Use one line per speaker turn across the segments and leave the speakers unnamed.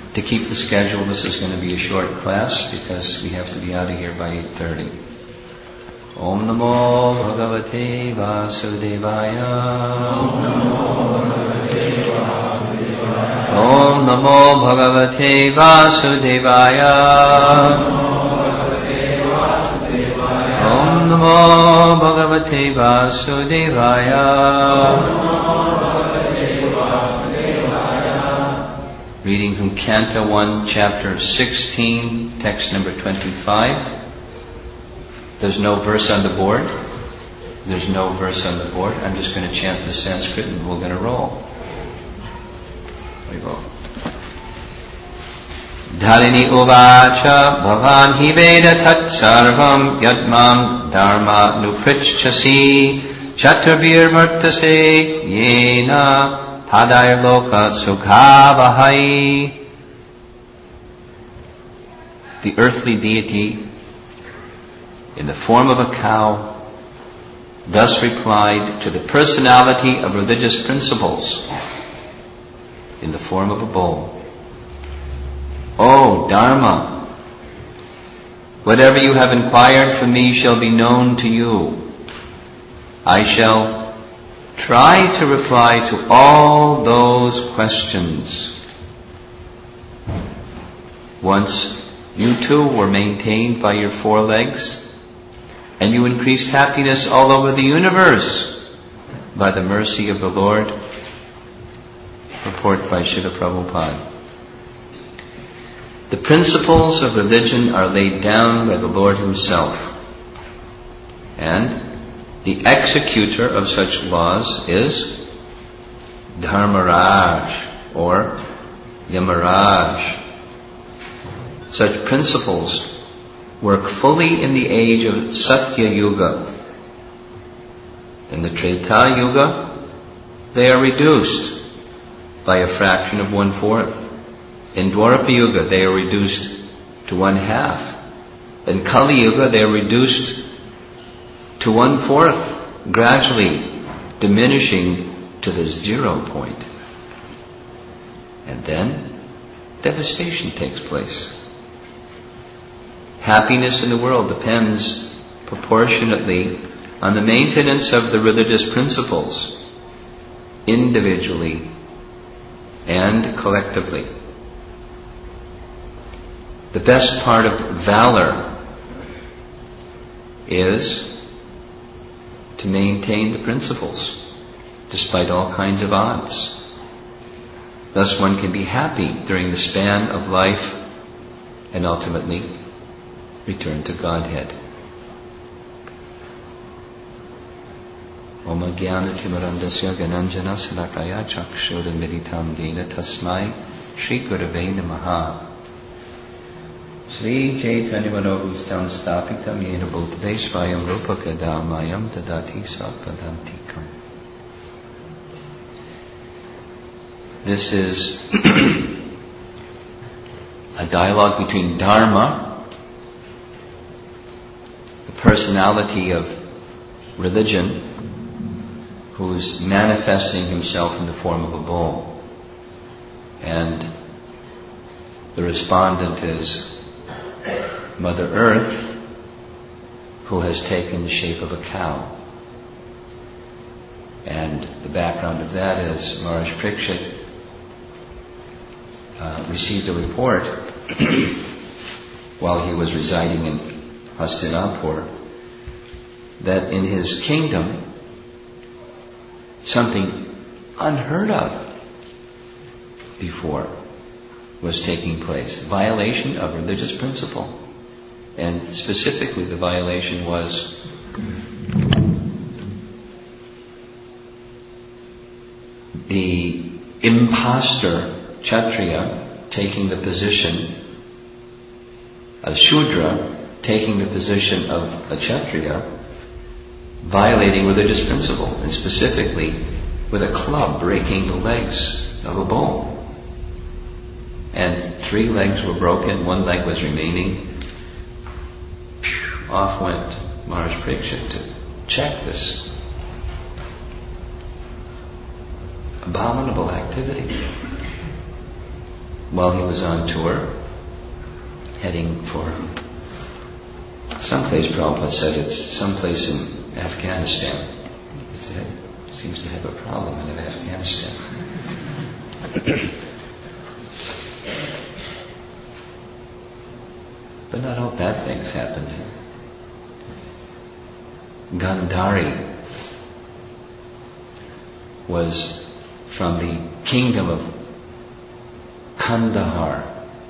to keep the schedule, this is going to be a short class because we have to be out of here by 8:30. Om Namo Bhagavate Vasudevaya. Om Namo Bhagavate Vasudevaya. Om Namo Bhagavate Vasudevaya. Reading from Canto 1, Chapter 16, text number 25. There's no verse on the board. There's no verse on the board. I'm just going to chant the Sanskrit and we're going to roll. There we go. Dhalini uvacha bhavan hi veda tat sarvam yadmam dharma nuprichasi chaturvir murtase yena Padayar loka sukhavahai. The earthly deity, in the form of a cow, thus replied to the personality of religious principles, in the form of a bull. O Dharma, whatever you have inquired from me shall be known to you. I shall try to reply to all those questions. Once you too were maintained by your 4 legs, and you increased happiness all over the universe by the mercy of the Lord. Report by Srila Prabhupada. The principles of religion are laid down by the Lord Himself, and the executor of such laws is Dharmaraj or Yamaraj. Such principles work fully in the age of Satya Yuga. In the Treta Yuga, they are reduced by a fraction of 1/4. In Dwapara Yuga, they are reduced to 1/2. In Kali Yuga, they are reduced to 1/4, gradually diminishing to the 0 point. And then devastation takes place. Happiness in the world depends proportionately on the maintenance of the religious principles, individually and collectively. The best part of valor is to maintain the principles despite all kinds of odds. Thus one can be happy during the span of life and ultimately return to Godhead. Om Jnana Timirandasya Gananjana Salakaya Chakshurmilitam Yena Tasmai Shri Gurave Namaha. Sri Chaitanya Manobhustam Stapitam Yena Bhutade Svayam Rupa Kadamayam Tadati Sapadantikam. This is a dialogue between Dharma, the personality of religion, who is manifesting himself in the form of a bull, and the respondent is Mother Earth, who has taken the shape of a cow. And the background of that is Maharaj Parikshit received a report while he was residing in Hastinapur that in his kingdom something unheard of before was taking place. Violation of religious principle. And specifically the violation was the imposter Kshatriya taking the position of Shudra, taking the position of a Kshatriya, violating religious principle, and specifically with a club breaking the legs of a bull. And 3 legs were broken, 1 leg was remaining. Off went Maharaj Parikshit to check this abominable activity. while he was on tour, heading for someplace. Prabhupada said it's someplace in Afghanistan. It seems to have a problem in Afghanistan. But not all bad things happened here. Gandhari was from the kingdom of Kandahar.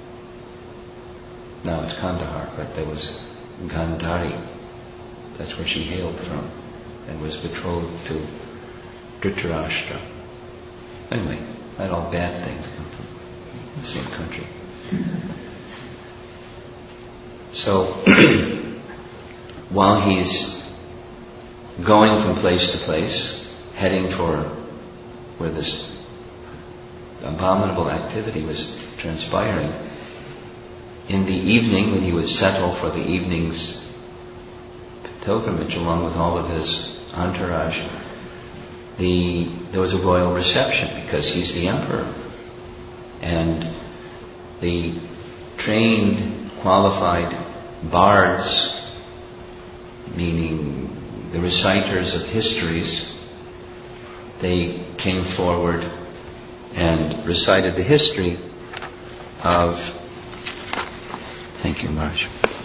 Now it's Kandahar, but there was Gandhari. That's where she hailed from and was betrothed to Dhritarashtra. Anyway, not all bad things come from the same country. So, while he's going from place to place, heading for where this abominable activity was transpiring, in the evening, when he would settle for the evening's pilgrimage along with all of his entourage, there was a royal reception because he's the emperor. And the trained, qualified bards, meaning the reciters of histories, they came forward and recited the history of... Thank you, Marsh.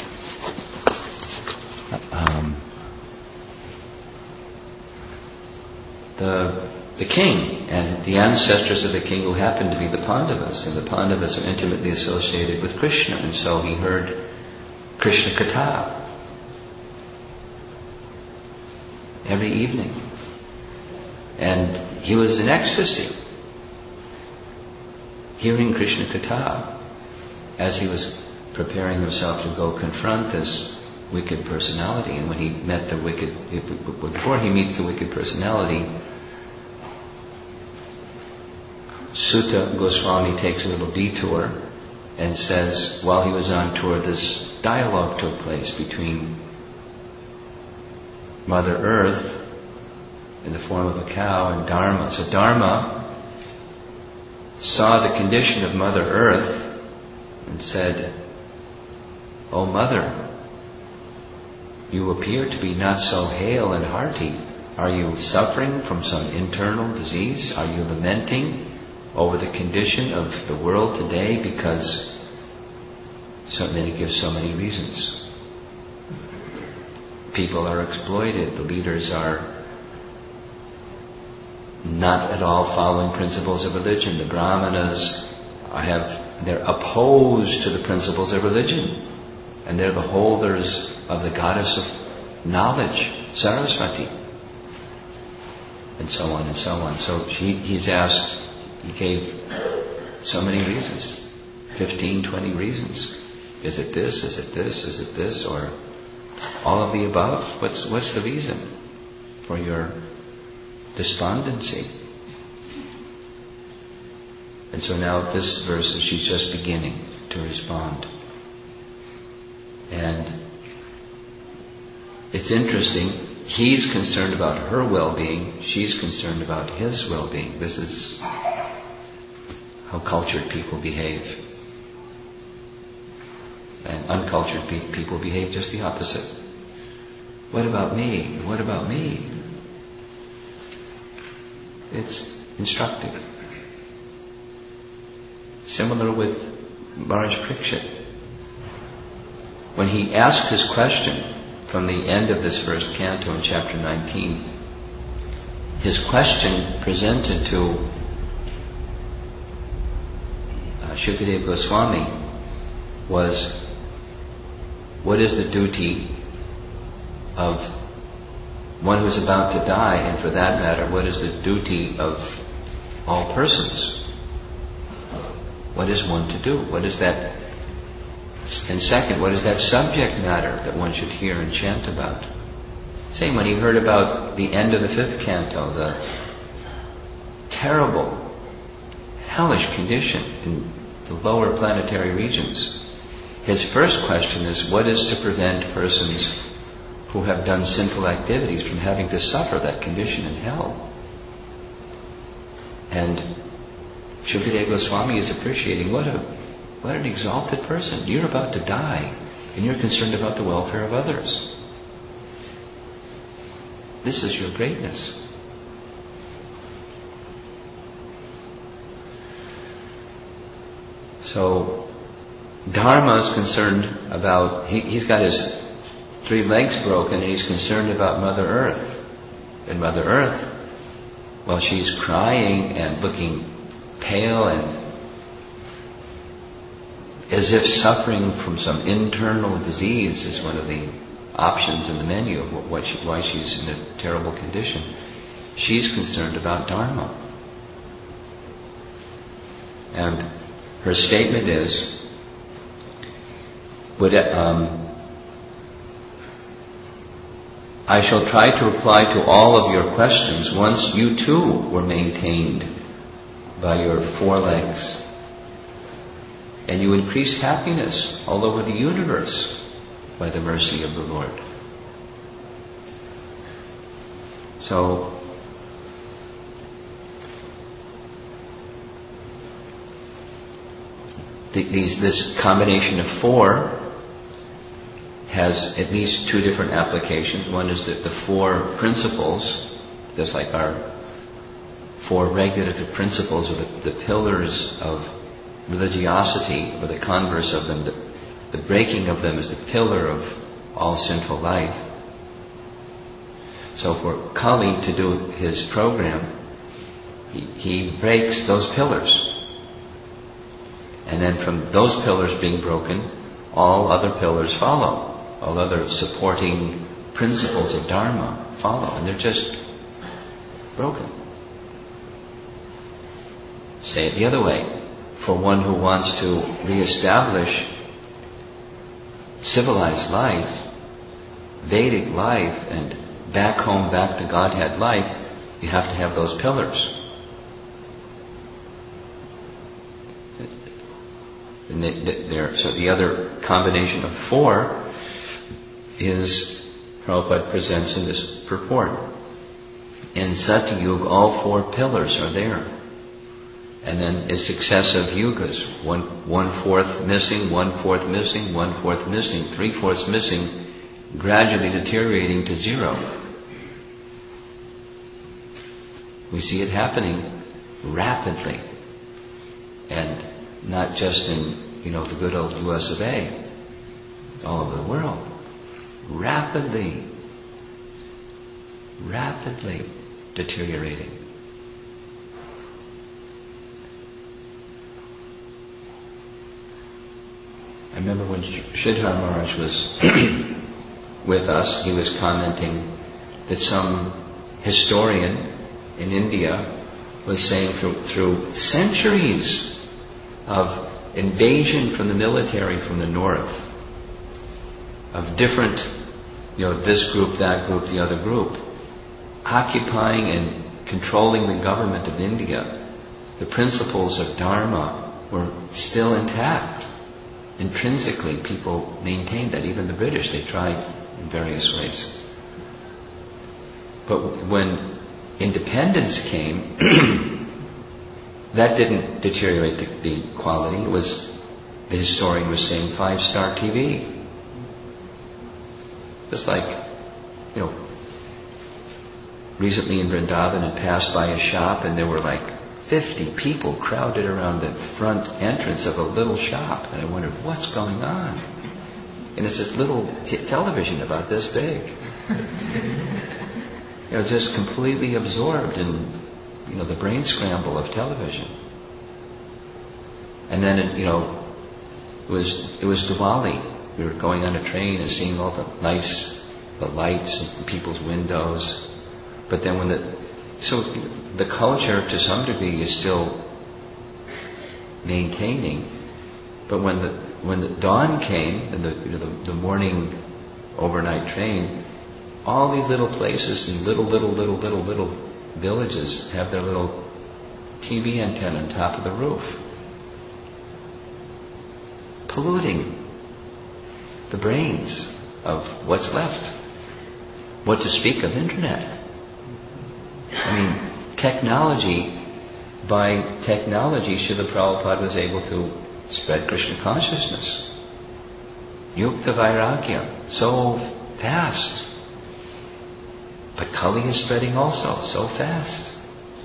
The king and the ancestors of the king, who happened to be the Pandavas, and the Pandavas are intimately associated with Krishna, and so he heard Krishna Katha every evening. And he was in ecstasy, hearing Krishna Katha as he was preparing himself to go confront this wicked personality. And when he met before he meets the wicked personality, Sutta Goswami takes a little detour and says, while he was on tour, this dialogue took place between Mother Earth in the form of a cow and Dharma. So Dharma saw the condition of Mother Earth and said, "O Mother, you appear to be not so hale and hearty. Are you suffering from some internal disease? Are you lamenting over the condition of the world today? Because then it gives so many reasons. People are exploited. The leaders are not at all following principles of religion. The Brahmanas they're opposed to the principles of religion. And they're the holders of the goddess of knowledge, Saraswati. And so on and so on. So he's asked, he gave so many reasons, 15, 20 reasons. Is it this? Is it this? Is it this? Or all of the above? What's the reason for your despondency? And so now this verse, she's just beginning to respond. And it's interesting, he's concerned about her well-being, she's concerned about his well-being. This is how cultured people behave. And uncultured people behave just the opposite. What about me? What about me? It's instructive. Similar with Maharaj Parikshit. When he asked his question from the end of this first canto in chapter 19, his question presented to Shukadeva Goswami was, what is the duty of one who is about to die, and for that matter, what is the duty of all persons? What is one to do? What is that? And second, what is that subject matter that one should hear and chant about? Same when he heard about the end of the fifth canto, the terrible, hellish condition in the lower planetary regions. His first question is, what is to prevent persons who have done sinful activities from having to suffer that condition in hell? And Shukadeva Goswami is appreciating what an exalted person. You're about to die, and you're concerned about the welfare of others. This is your greatness. So, Dharma is concerned about, he's got his 3 legs broken and he's concerned about Mother Earth. And Mother Earth, well, she's crying and looking pale and as if suffering from some internal disease is one of the options in the menu of why she's in a terrible condition. She's concerned about Dharma. And her statement is, I shall try to reply to all of your questions once you too were maintained by your 4 legs. And you increased happiness all over the universe by the mercy of the Lord. So, this combination of 4 has at least 2 different applications. One is that the 4 principles, just like our 4 regulative principles, or the pillars of religiosity, or the converse of them. The breaking of them is the pillar of all sinful life. So for Kali to do his program, he breaks those pillars. And then from those pillars being broken, all other pillars follow. All other supporting principles of Dharma follow. And they're just broken. Say it the other way. For one who wants to reestablish civilized life, Vedic life, and back home, back to Godhead life, you have to have those pillars. And so the other combination of 4 is, Prabhupada presents in this purport. In Satyuga, all 4 pillars are there. And then in successive yugas, 1/4 missing, 1/4 missing, 1/4 missing, 3/4 missing, gradually deteriorating to 0. We see it happening rapidly, and not just in the good old U.S. of A. All over the world, rapidly deteriorating. I remember when Sridhar Maharaj was with us, he was commenting that some historian in India was saying through centuries of invasion from the military from the north, of different, this group, that group, the other group, occupying and controlling the government of India, the principles of Dharma were still intact. Intrinsically, people maintained that. Even the British, they tried in various ways. But when independence came, that didn't deteriorate the quality. It was, the historian was saying, 5-star TV. Just like, recently in Vrindavan, I passed by a shop and there were like 50 people crowded around the front entrance of a little shop. And I wondered, what's going on? And it's this little television about this big. Just completely absorbed in, the brain scramble of television. And then, it was Diwali. We were going on a train and seeing all the lights in people's windows. But then the culture to some degree is still maintaining. But when the dawn came and the morning overnight train, all these little places and little villages have their little TV antenna on top of the roof, polluting the brains of what's left. What to speak of internet? I mean, technology by technology, Srila Prabhupada was able to spread Krishna consciousness. Yukta Vairagya, so fast. But Kali is spreading also, so fast.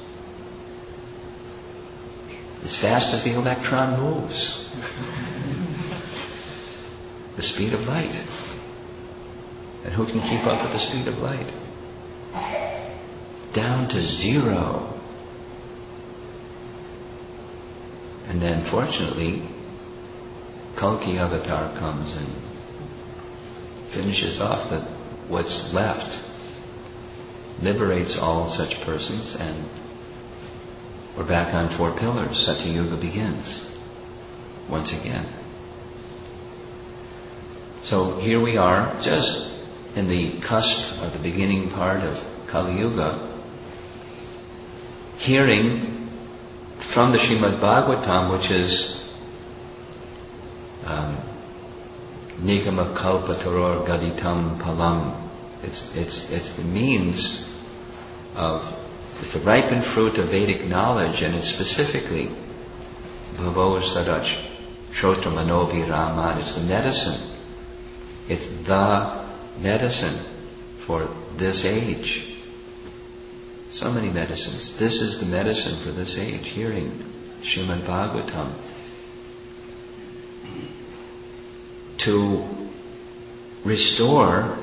As fast as the electron moves. The speed of light. And who can keep up with the speed of light? Down to zero. And then fortunately, Kalki Avatar comes and finishes off what's left, liberates all such persons, and we're back on 4 pillars. Satya Yuga begins once again. So here we are, just in the cusp of the beginning part of Kali Yuga, hearing from the Srimad Bhagavatam, which is Nigama Kalpataror Gaditam Palam. It's the means of, it's the ripened fruit of Vedic knowledge, and it's specifically Bhavo Sadach Shrotra Manobi Raman. It's the medicine. It's the medicine for this age. So many medicines. This is the medicine for this age, hearing Srimad Bhagavatam. To restore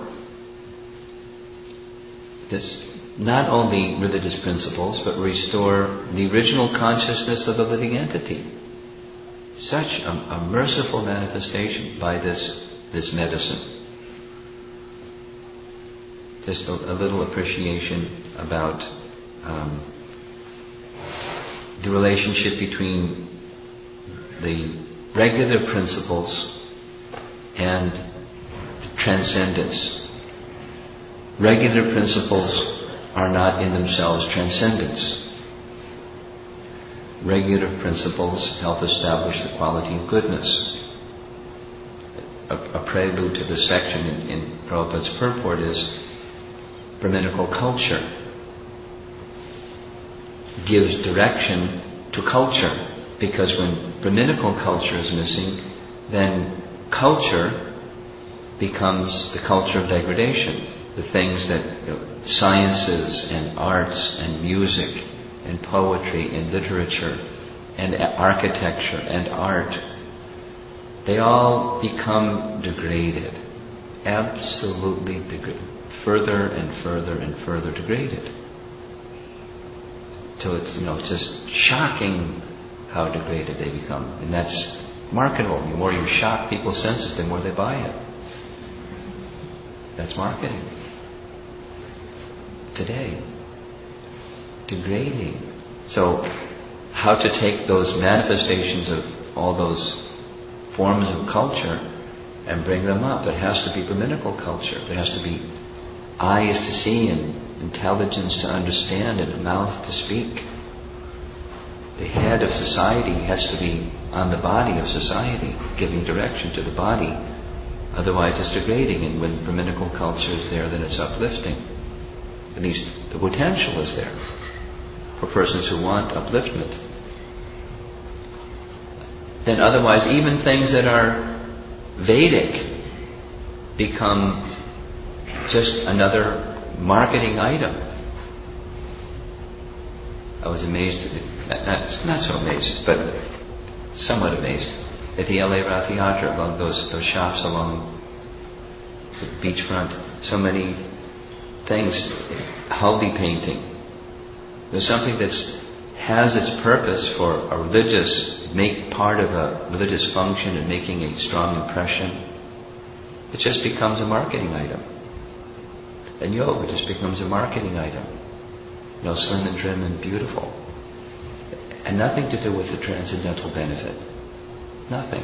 this, not only religious principles, but restore the original consciousness of the living entity. Such a merciful manifestation by this medicine. Just a little appreciation about the relationship between the regular principles and transcendence. Regular principles are not in themselves transcendence. Regular principles help establish the quality of goodness. A prelude to this section in Prabhupada's purport is Brahminical culture gives direction to culture, because when Brahminical culture is missing, then culture becomes the culture of degradation. The things that sciences and arts and music and poetry and literature and architecture and art, they all become degraded, absolutely degraded, further and further and further degraded. So it's just shocking how degraded they become, and that's marketable. The more you shock people's senses, the more they buy it. That's marketing. Today, degrading. So, how to take those manifestations of all those forms of culture and bring them up? It has to be Brahminical culture. There has to be eyes to see and intelligence to understand and a mouth to speak. The head of society has to be on the body of society, giving direction to the body. Otherwise it's degrading, and when Brahminical culture is there, then it's uplifting. At least the potential is there for persons who want upliftment. Then otherwise, even things that are Vedic become just another marketing item. I was amazed, not so amazed, but somewhat amazed at the LA Rath Yatra, along those shops along the beachfront. So many things, haldi painting. There's something that has its purpose for a religious, make part of a religious function and making a strong impression. It just becomes a marketing item. And yoga just becomes a marketing item. Slim and trim and beautiful. And nothing to do with the transcendental benefit. Nothing.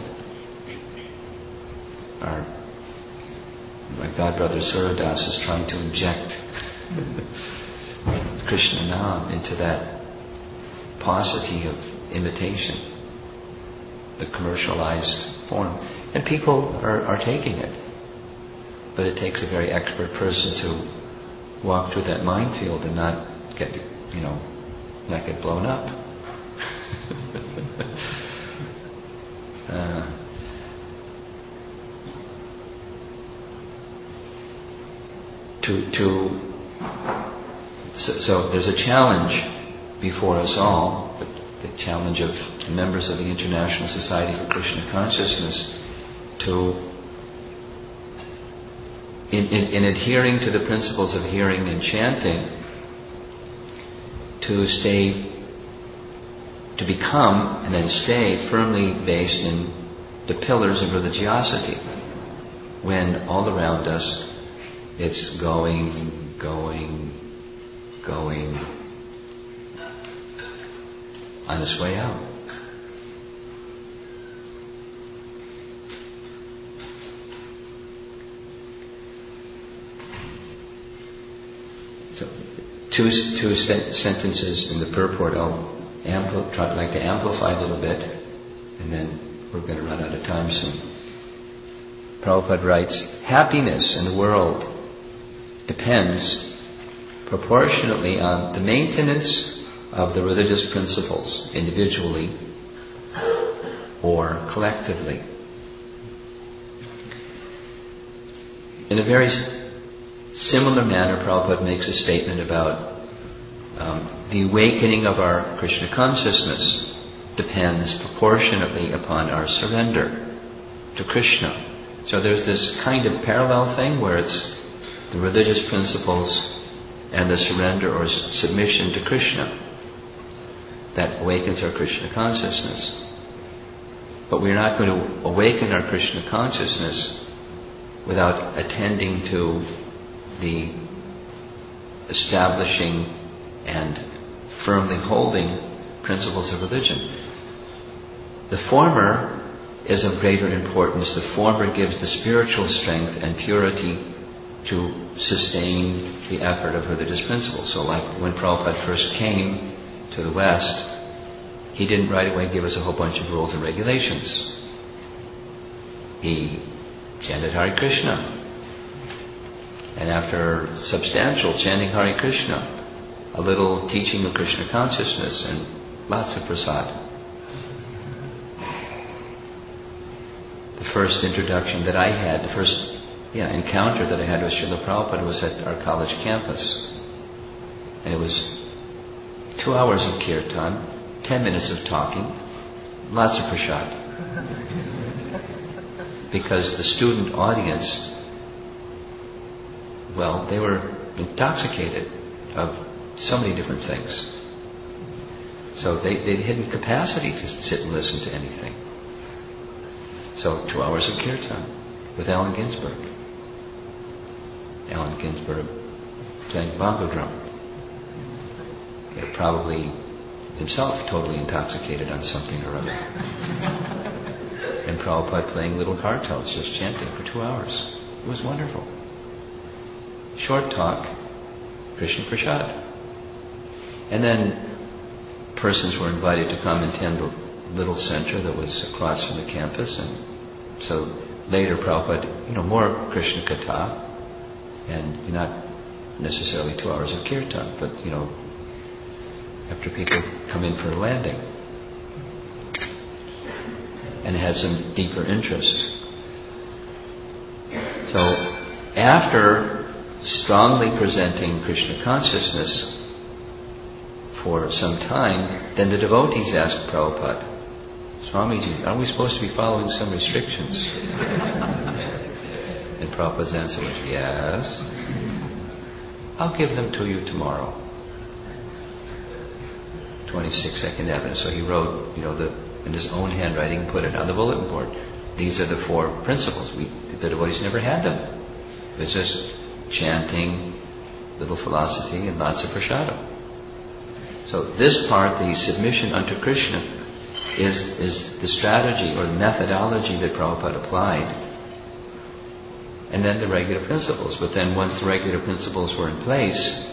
My godbrother Suradas is trying to inject Krishna Nam into that paucity of imitation, the commercialized form. And people are taking it. But it takes a very expert person to walk through that minefield and not get blown up. So there's a challenge before us all, the challenge of members of the International Society for Krishna Consciousness to, in adhering to the principles of hearing and chanting, to become and then stay firmly based in the pillars of religiosity, when all around us it's going on its way out. So, two sentences in the purport. I'll try to amplify a little bit, and then we're going to run out of time soon. Prabhupada writes, happiness in the world depends proportionately on the maintenance of the religious principles, individually or collectively. In a very similar manner, Prabhupada makes a statement about the awakening of our Krishna consciousness depends proportionately upon our surrender to Krishna. So there's this kind of parallel thing where it's the religious principles and the surrender or submission to Krishna that awakens our Krishna consciousness. But we're not going to awaken our Krishna consciousness without attending to the establishing and firmly holding principles of religion. The former is of greater importance. The former gives the spiritual strength and purity to sustain the effort of religious principles. So like when Prabhupada first came to the West, he didn't right away give us a whole bunch of rules and regulations. He chanted Hare Krishna. And after substantial chanting Hare Krishna, a little teaching of Krishna consciousness and lots of prasad. The first introduction that I had, the first encounter that I had with Srila Prabhupada was at our college campus. And it was 2 hours of kirtan, 10 minutes of talking, lots of prasad. Because the student audience, well, they were intoxicated of so many different things. So they hadn't capacity to sit and listen to anything. So 2 hours of kirtan with Allen Ginsberg. Allen Ginsberg playing bongo drum. Probably himself totally intoxicated on something or other. And Prabhupada playing little kartals, just chanting for 2 hours. It was wonderful. Short talk, Krishna Prasad. And then persons were invited to come and attend the little center that was across from the campus. And so later Prabhupada, more Krishna Katha, and not necessarily 2 hours of kirtan, but, after people come in for a landing and had some deeper interest. So after strongly presenting Krishna consciousness for some time, then the devotees asked Prabhupada, Swamiji, are we supposed to be following some restrictions? And Prabhupada's answer was, yes. I'll give them to you tomorrow. 26-second evidence. So he wrote, in his own handwriting, put it on the bulletin board. These are the 4 principles. The devotees never had them. It was just chanting, little philosophy, and lots of prasadam. So this part, the submission unto Krishna, is the strategy or the methodology that Prabhupada applied. And then the regular principles. But then once the regular principles were in place,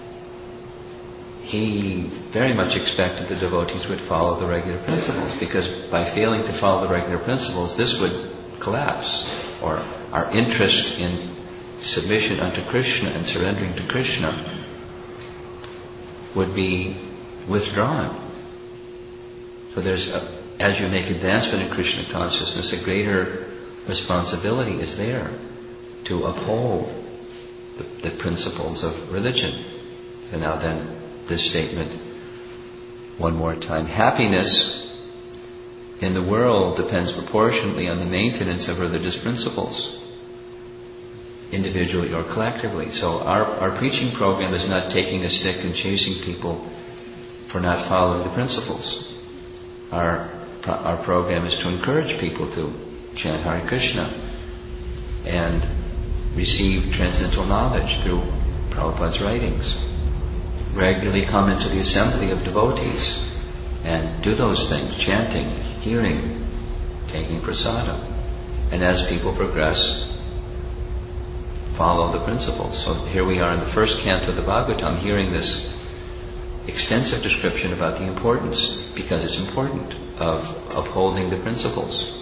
he very much expected the devotees would follow the regular principles, because by failing to follow the regular principles, this would collapse, or our interest in submission unto Krishna and surrendering to Krishna would be withdrawn. But as you make advancement in Krishna consciousness, a greater responsibility is there to uphold the principles of religion. And now then, this statement, one more time. Happiness in the world depends proportionately on the maintenance of religious principles, individually or collectively. So our preaching program is not taking a stick and chasing people for not following the principles. Our program is to encourage people to chant Hare Krishna and receive transcendental knowledge through Prabhupada's writings. Regularly come into the assembly of devotees and do those things, chanting, hearing, taking prasadam. And as people progress, follow the principles. So here we are in the first canto of the Bhagavatam, hearing this extensive description about the importance, because it's important, of upholding the principles,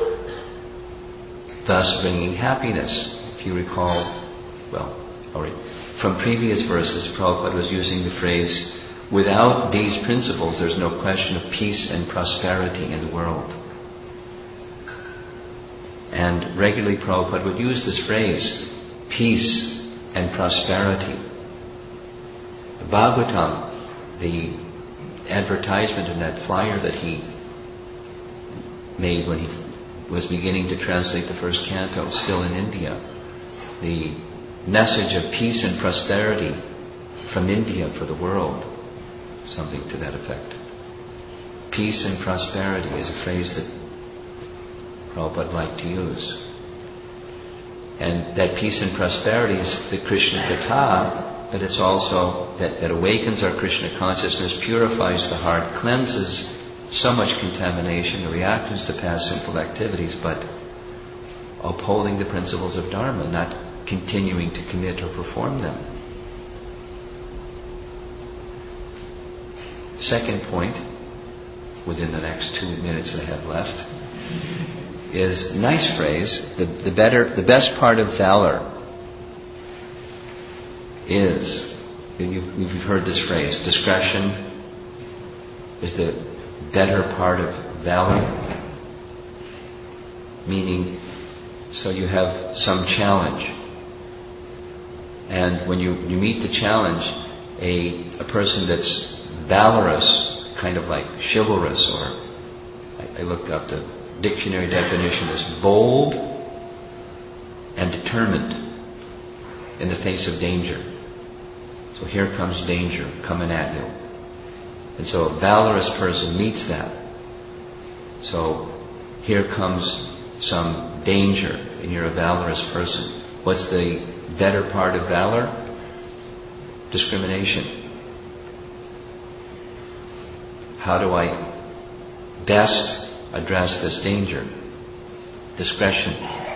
thus bringing happiness. If you recall, from previous verses, Prabhupada was using the phrase, without these principles, there's no question of peace and prosperity in the world. And regularly Prabhupada would use this phrase, peace and prosperity. The Bhagavatam, the advertisement in that flyer that he made when he was beginning to translate the first canto, still in India, the message of peace and prosperity from India for the world, something to that effect. Peace and prosperity is a phrase that Prabhupada liked to use. And that peace and prosperity is the Krishna Katha, but it's also that awakens our Krishna consciousness, purifies the heart, cleanses so much contamination, the reactions to past sinful activities, but upholding the principles of Dharma, not continuing to commit or perform them. Second point, within the next 2 minutes that I have left, is a nice phrase. The best part of valor is, you've heard this phrase, discretion is the better part of valor. Meaning, so you have some challenge, and when you meet the challenge, a person that's valorous, kind of like chivalrous, or I looked up the dictionary definition as bold and determined in the face of danger. So here comes danger coming at you. And so a valorous person meets that. So here comes some danger and you're a valorous person. What's the better part of valor? Discrimination. How do I best address this danger? Discretion.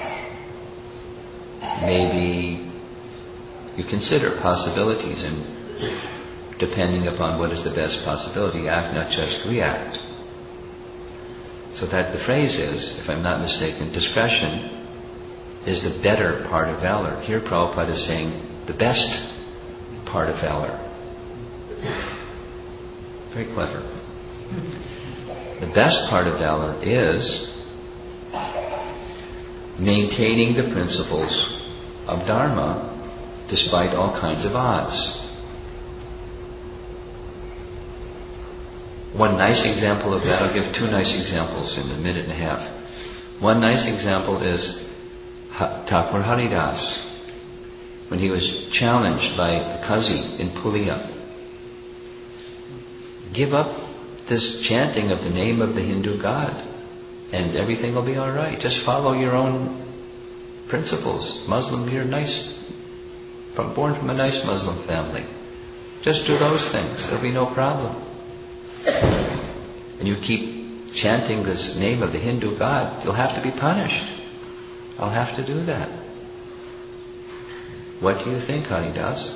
Maybe you consider possibilities, and depending upon what is the best possibility, act, not just react. So that the phrase is, if I'm not mistaken, discretion is the better part of valor. Here Prabhupada is saying the best part of valor. Very clever. The best part of valor is maintaining the principles of Dharma despite all kinds of odds. One nice example of that, I'll give 2 nice examples in a minute and a half. One nice example is Thakur Haridas, when he was challenged by the Kazi in Pulia. Give up this chanting of the name of the Hindu god and everything will be all right. Just follow your own principles. Muslim, you're nice, born from a nice Muslim family. Just do those things. There'll be no problem. And you keep chanting this name of the Hindu god, you'll have to be punished. I'll have to do that. What do you think, Haridas?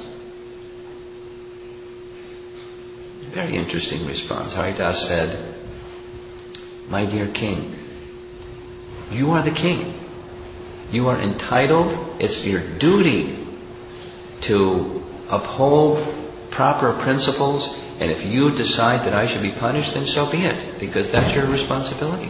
Very interesting response. Haridas said, my dear king, you are the king. You are entitled, it's your duty to uphold proper principles And if you decide that I should be punished, then so be it, because that's your responsibility.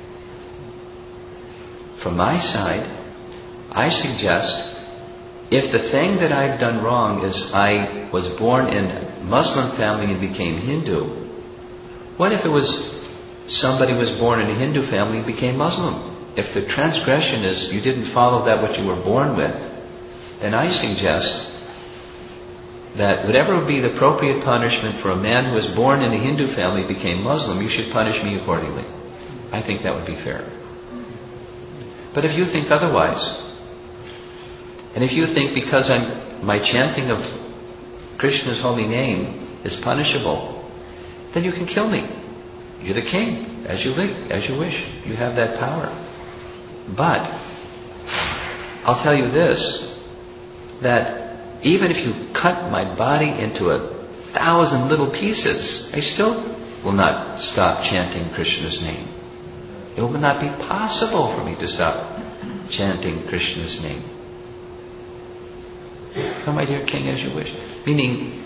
From my side, I suggest, if the thing that I've done wrong is I was born in a Muslim family and became Hindu, what if it was somebody was born in a Hindu family and became Muslim? If the transgression is you didn't follow that what you were born with, then I suggest that whatever would be the appropriate punishment for a man who was born in a Hindu family and became Muslim, you should punish me accordingly. I think that would be fair. But if you think otherwise, and if you think because my chanting of Krishna's holy name is punishable, then you can kill me. You're the king, as you wish. You have that power. But I'll tell you this, that even if you cut my body into 1,000 little pieces, I still will not stop chanting Krishna's name. It will not be possible for me to stop chanting Krishna's name. Come, my dear king, as you wish. Meaning,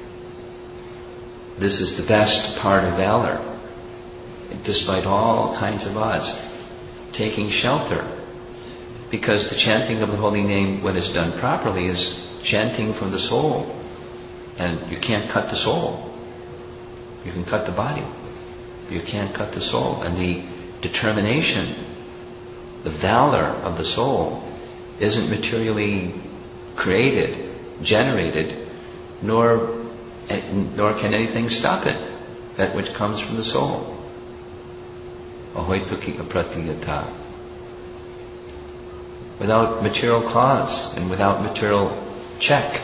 this is the best part of valor. Despite all kinds of odds, taking shelter. Because the chanting of the holy name, when it's done properly, is chanting from the soul. And you can't cut the soul. You can cut the body. You can't cut the soul. And the determination, the valor of the soul, isn't materially created, generated, nor can anything stop it, that which comes from the soul. Ahoituki apratiyata. Without material cause and without material check,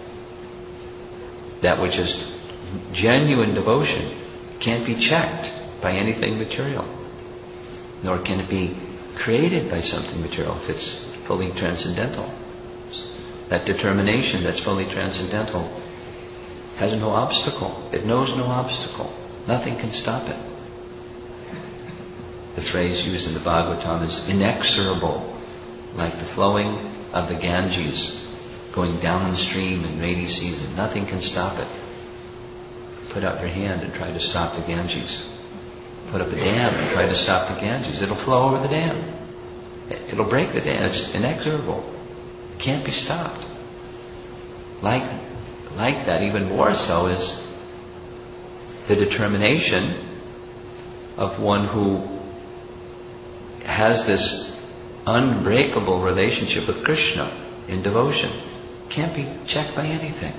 that which is genuine devotion can't be checked by anything material, nor can it be created by something material if it's fully transcendental. That determination that's fully transcendental has no obstacle. It knows no obstacle. Nothing can stop it. The phrase used in the Bhagavatam is inexorable, like the flowing of the Ganges going downstream in rainy season. Nothing can stop it. Put out your hand and try to stop the Ganges. Put up a dam and try to stop the Ganges. It'll flow over the dam. It'll break the dam. It's inexorable. It can't be stopped. Like that, even more so, is the determination of one who has this unbreakable relationship with Krishna in devotion. Can't be checked by anything.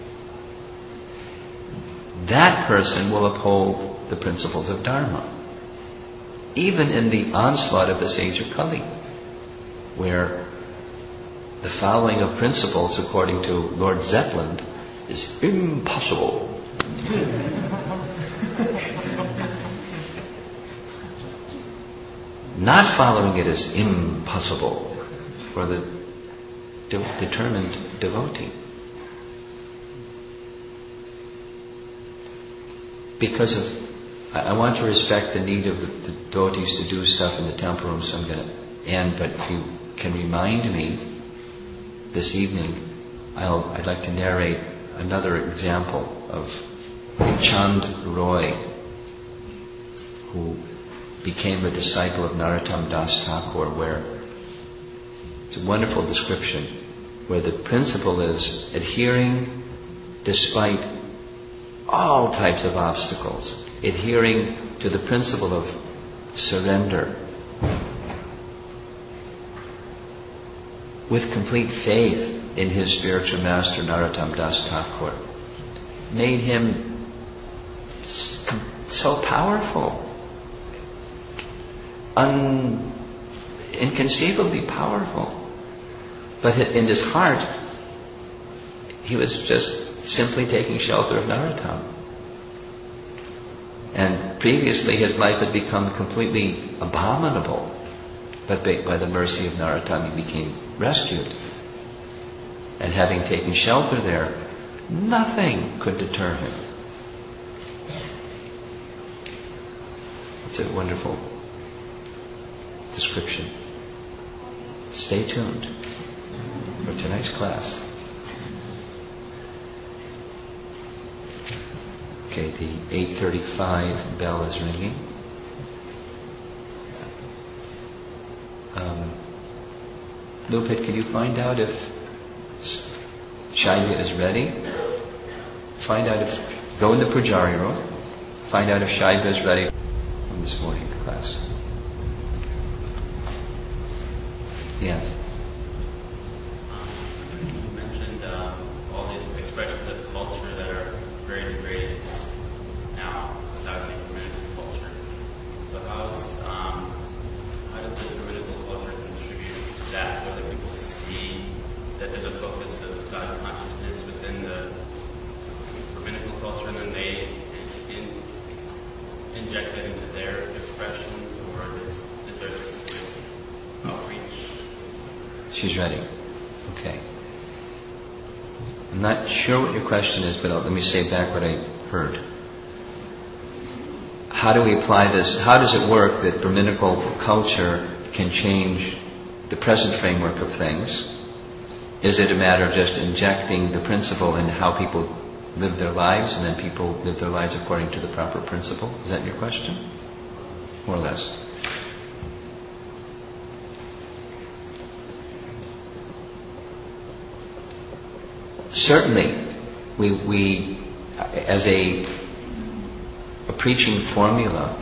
That person will uphold the principles of Dharma, even in the onslaught of this age of Kali, where the following of principles, according to Lord Zetland, is impossible. Not following it is impossible for the determined devotee. Because I want to respect the need of the devotees to do stuff in the temple room, so I'm going to end. But if you can remind me this evening, I'd like to narrate another example of Chand Roy, who became a disciple of Narottam Das Thakur, where it's a wonderful description, where the principle is adhering despite all types of obstacles, adhering to the principle of surrender with complete faith in his spiritual master Narottam Das Thakur, made him so powerful, inconceivably powerful. But in his heart, he was just simply taking shelter of Narottam. And previously his life had become completely abominable. But by the mercy of Narottam he became rescued. And having taken shelter there, nothing could deter him. It's a wonderful description. Stay tuned for tonight's class. Okay, the 8:35 bell is ringing. Lupit, can you find out if Shaiva is ready? Find out if, go in the Pujari room, find out if Shaiva is ready from this morning class. Yes.
You mentioned all these expressions of culture that are very degraded now without any Brahminical culture. So how does the Brahminical culture contribute to that, whether people see that there's a focus of God consciousness within the Brahminical culture and then they inject it into their expressions, or is there specific outreach?
She's ready. Okay. I'm not sure what your question is, but let me say back what I heard. How do we apply this? How does it work that Brahminical culture can change the present framework of things? Is it a matter of just injecting the principle into how people live their lives, and then people live their lives according to the proper principle? Is that your question? More or less. Certainly, we as a preaching formula,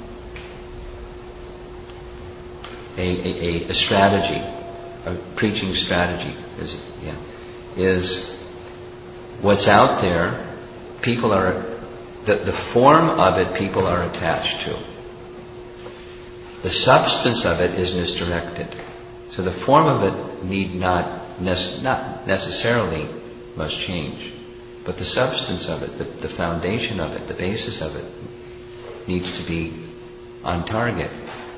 a strategy, a preaching strategy is what's out there. People are the form of it. People are attached to. The substance of it is misdirected. So the form of it need not necessarily must change, but the substance of it, the foundation of it, the basis of it, needs to be on target.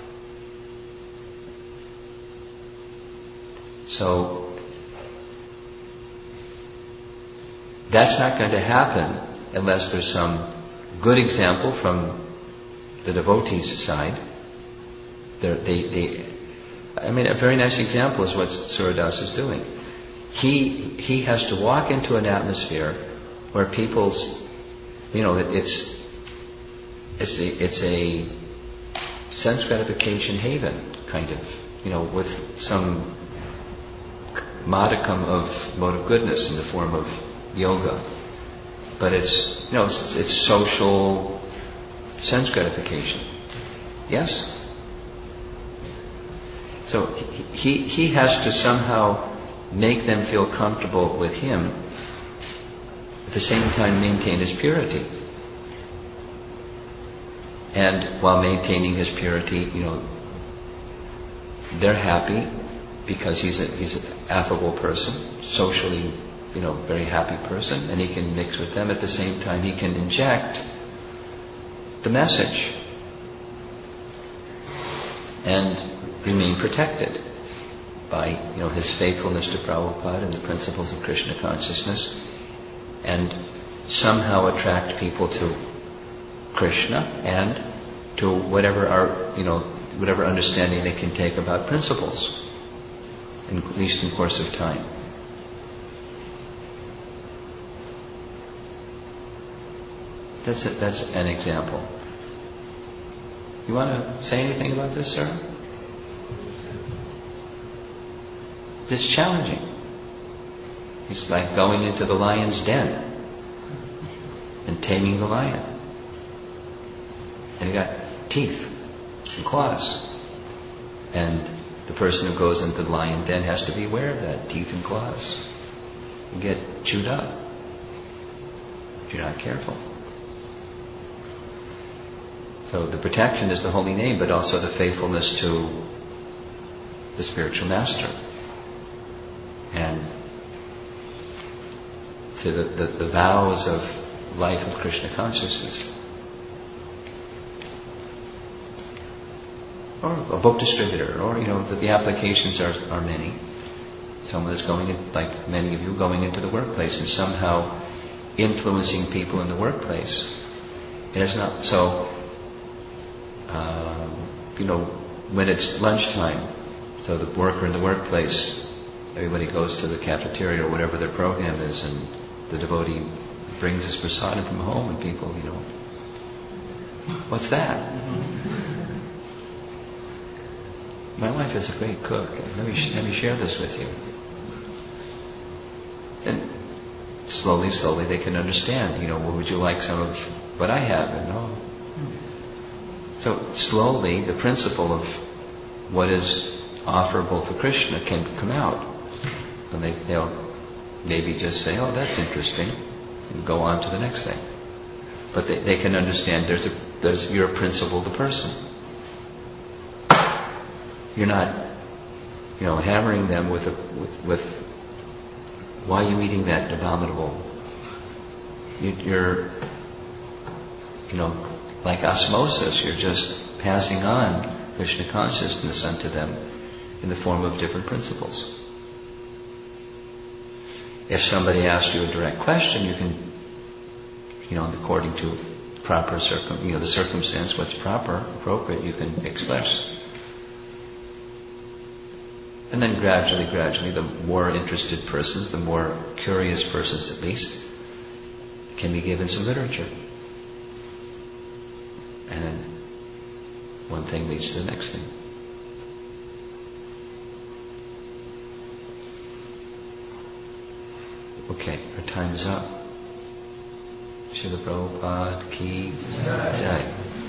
So that's not going to happen unless there's some good example from the devotees' side. A very nice example is what Suradas is doing. He has to walk into an atmosphere where people's, it's a sense gratification haven, kind of, with some modicum of mode of goodness in the form of yoga. But it's social sense gratification. Yes? So he has to somehow make them feel comfortable with him, at the same time maintain his purity. And while maintaining his purity, they're happy because he's an affable person, socially, very happy person, and he can mix with them. At the same time, he can inject the message and remain protected by, his faithfulness to Prabhupada and the principles of Krishna consciousness, and somehow attract people to Krishna and to whatever understanding they can take about principles, at least in course of time. That's an example. You want to say anything about this, sir? It's challenging. It's like going into the lion's den and taming the lion. And you got teeth and claws. And the person who goes into the lion den has to be aware of that, teeth and claws. You get chewed up if you're not careful. So the protection is the holy name, but also the faithfulness to the spiritual master. And to the vows of life of Krishna consciousness. Or a book distributor, or the applications are many. Someone is going in, like many of you, going into the workplace and somehow influencing people in the workplace. It is not so. When it's lunchtime, so the worker in the workplace, everybody goes to the cafeteria or whatever their program is, and the devotee brings his prasadam from home and people, what's that? My wife is a great cook. Let me share this with you. And slowly they can understand, well, would you like some of what I have? And so slowly the principle of what is offerable to Krishna can come out. And they'll maybe just say, oh, that's interesting, and go on to the next thing. But they can understand you're a principled person. You're not, hammering them with why are you eating that abominable? You're, like osmosis, you're just passing on Krishna consciousness unto them in the form of different principles. If somebody asks you a direct question, you can, according to proper the circumstance, what's proper, appropriate, you can express. And then gradually, the more interested persons, the more curious persons at least, can be given some literature. And then one thing leads to the next thing. Okay, our time is up. Srila Prabhupada ki jai.